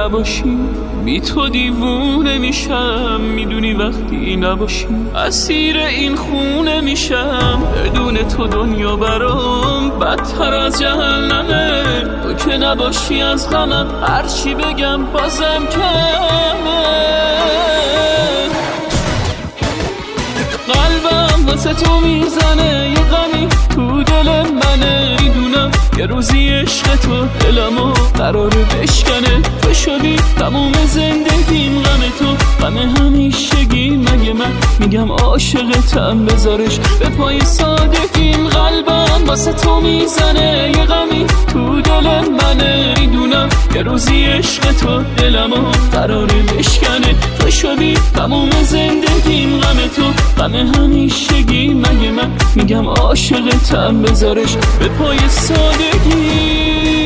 نباشی بی تو دیوونه میشم، میدونی وقتی نباشی اسیر این خونه میشم. بدون تو دنیا برام بدتر از جهنمه، تو که نباشی از غمم هرچی بگم بازم کمه. قلبم واسه تو میزنه، یه غمی تو دل منه، میدونم یه روزی عشق تو دلمو قراره بشکنه. تو شدی تموم زندگیم، غم تو غم همیشگی. مگه من میگم عاشقتم بذارش به پای سادگیم. قلبم واسه تو میزنه، یه غمی تو دل منه، میدونم یه روزی عشق تو دلمو قراره بشکنه. تو شدی تموم زندگیم، غم تو غم همیشگی. مگه من میگم عاشقتم بذارش به پای سادگی.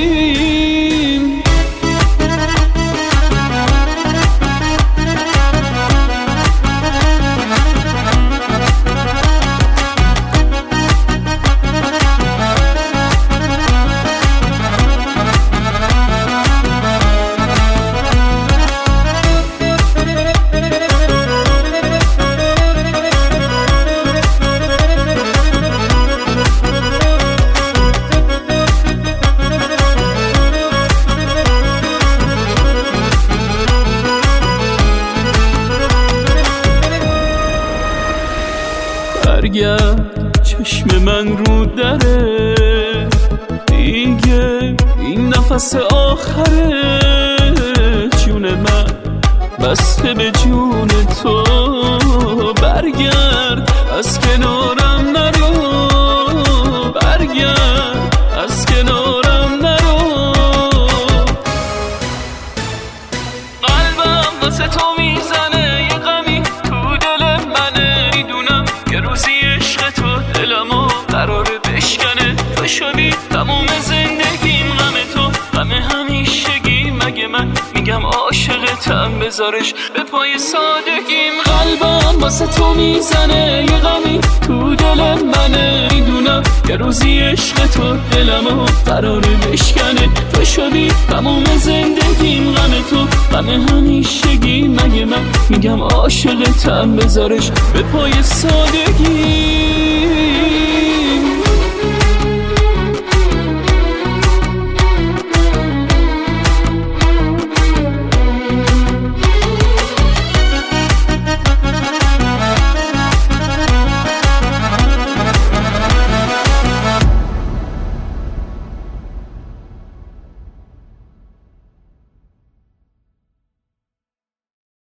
برگرد چشم من رو دره دیگه، این نفس آخره. جون من بسته به جون تو، برگرد از کنارم نرو، برگرد از کنارم نرو. قلبم واسه تو میزنه، یه غمی تو دل منه، میدونم یه روزی عشق تو دلمو قراره بشکنه. تو شدی تموم زندگیم، غم تو غم همیشگی. مگه من میگم عاشقتم بذارش به پای سادگیم. قلبم واسه تو میزنه، یه غمی تو دل منه، میدونم یه روزی عشق تو دلمو قراره بشکنه. تو شدی تموم زندگیم، غم تو غم همیشگی. مگه من میگم عاشقتم بذارش به پای سادگی.